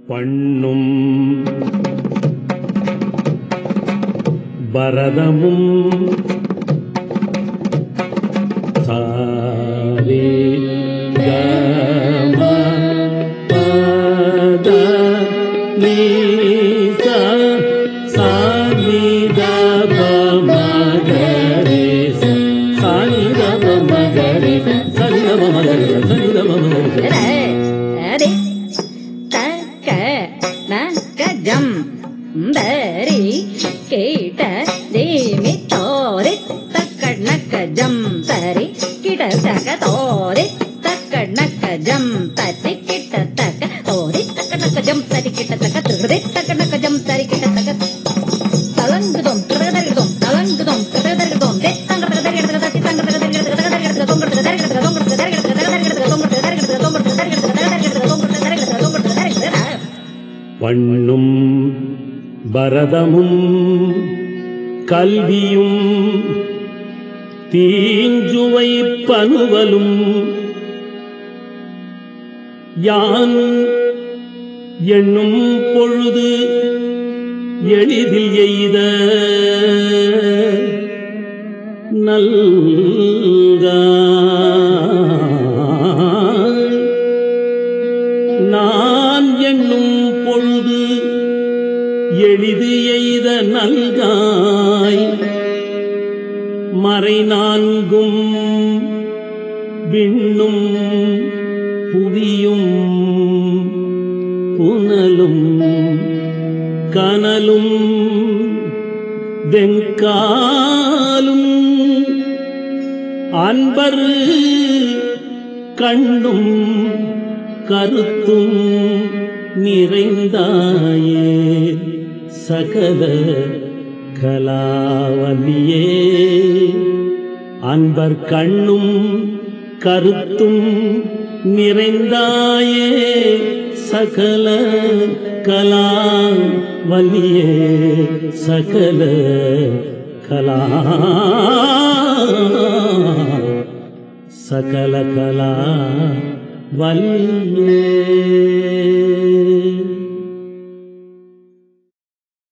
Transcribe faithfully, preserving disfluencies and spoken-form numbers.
பண்ணும் பரதமும் சாரே கம பத நீ சா சா நீ த ப ம க ரே ச சா நீ த ப ம க ரே ச நீ த ப ம க ரே ச நீ த ப ம க ரே ரே த க ந க ஜம் பரி கேட்ட தேமி தோரி தக்கணக்க ஜம் தரி கிட தக தோரி தக்கணக்க ஜம் தரி கிட்ட தக தோரி தக்கணக்க ஜம் தரி கிட்ட தக திருதி தக்கணக்க ஜம் தரி கிட்ட தக தலங்குதோம் திருதர்கதோம் தலங்குதோம் திருதர்கதோம் தே தங்க திருதர்கத தத்தி தங்க திருதர்கத திருதர்கத தொங்க திருதர்கத தொங்க திருதர்கத திருதர்கத தொங்க திருதர்கத தொங்க திருதர்கத திருதர்கத தொங்க திருதர்கத தொங்க திருதர்கத பண்ணும் பரதமும் கல்வியும் தீஞ்சுவை பனுவலும் யான் எண்ணும் பொழுது எளிதில் எய்த நல்காய் நான் எண்ணும் பொழுது எளிது எய்த நல்காய் மறை நான்கும் விண்ணும் புவியும் புனலும் கனலும் வெங்காலும் அன்பர் கண்ணும் கருத்தும் நிறைந்தாயே சகல கலாவலியே அன்பர் கண்ணும் கருத்தும் நிறைந்தாயே சகல கலாவலியே சகல கலா சகல கலா வல்லியே